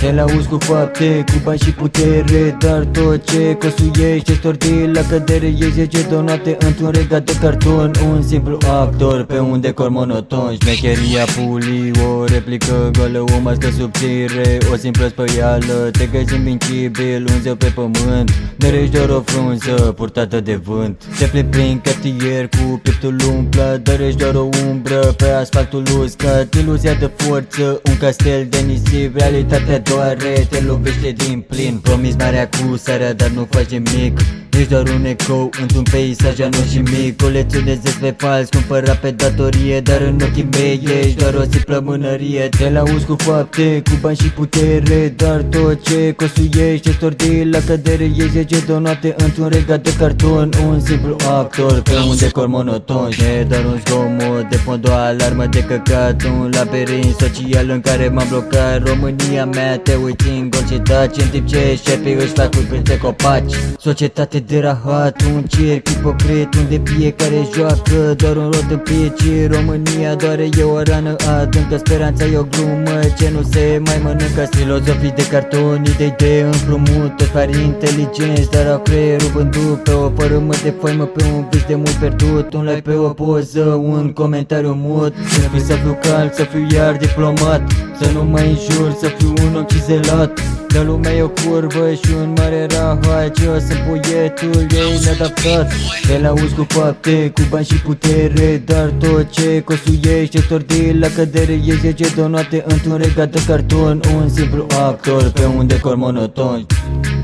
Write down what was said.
Te lauzi cu fapte, cu bani și putere, dar tot ce cosuiești ești ordil la cădere. Ești 10 donate într-un regat de carton, un simplu actor pe un decor monoton. Șmecheria pulii, o replică goală, o mască subțire, o simplă spăială. Te găsi invincibil, un zeu pe pământ, merești doar o frunză purtată de vânt. Te plimbi prin cartier cu pieptul umplat, dar ești doar o umbră pe asfaltul uscat. Iluzia de forță, un castel de nisip, realitatea doare, te lovește din plin. Promis marea cu sarea, dar nu faci nimic. Ești doar un ecou într-un peisaj anonimic. Colecționezi pe fals, cumpărat pe datorie, dar în ochii mei ești doar o simplă mânărie. Te lauzi cu fapte, cu bani și putere, dar tot ce cosuiești ești ordil la cădere. Ești 10 donate într-un regat de carton, un simplu actor pe un decor monoton. E doar un zgomot de fond, o alarmă de căcat, un labirint social în care m-am blocat. România mea, te uiți în gol și taci, în timp ce șerpii își fac cu printre copaci. Societate de rahat, un circ ipocrit unde fiecare joacă doar un rol de pici. România doare, e o rană adâncă, speranța e o glumă ce nu se mai mănâncă. Filozofii de carton, idei de împrumut, toți pari inteligenți, dar au creierul vândut pe o fărâmă de faimă, pe un vis de mult pierdut. Un like pe o poză, un comentariu mut. Să fiu calm, să fiu iar diplomat, să nu mă înjur, să fiu un om cizelat. Dar lumea e o curvă și un mare rahat, eu sunt poetul, e inadaptat. Te lauzi cu fapte, cu bani și putere, dar tot ce cosuiești ești ordil la cădere. Ești 10 donate într-un regat de carton, un simplu actor pe un decor monoton.